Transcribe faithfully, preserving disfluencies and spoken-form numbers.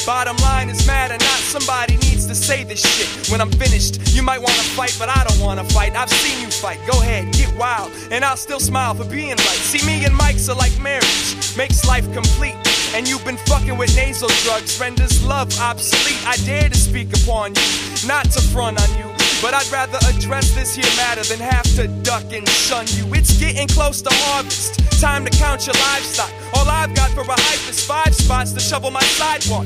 Bottom line is matter, not somebody needs to say this shit. When I'm finished, you might wanna fight, but I don't wanna fight. I've seen you fight, go ahead, get wild, and I'll still smile for being right. See, me and Mike's are like marriage, makes life complete. And you've been fucking with nasal drugs, renders love obsolete. I dare to speak upon you, not to front on you, but I'd rather address this here matter than have to duck and shun you. It's getting close to harvest, time to count your livestock. All I've got for a hype is five spots to shovel my sidewalk.